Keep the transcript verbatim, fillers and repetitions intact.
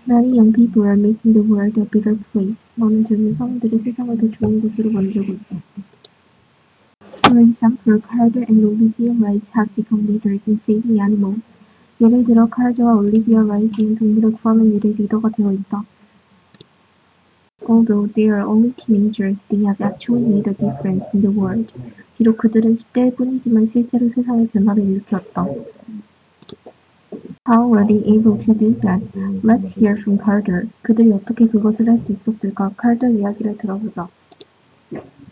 Many young people are making the world a better place. 많은 젊은 사람들이 세상을 더 좋은 곳으로 만들고 있다. For example, Carter and Olivia Rice have become leaders in saving animals. 예를 들어 카르드와 올리비아 라이스는 동물을 구하는 일의 리더가 되어 있다. Although they are only teenagers, they have actually made a difference in the world. 비록 그들은 십 대일 뿐이지만 실제로 세상에 변화를 일으켰다. How were they able to do that? Let's hear from Carter. 그들이 어떻게 그것을 할 수 있었을까? 칼더 이야기를 들어보자.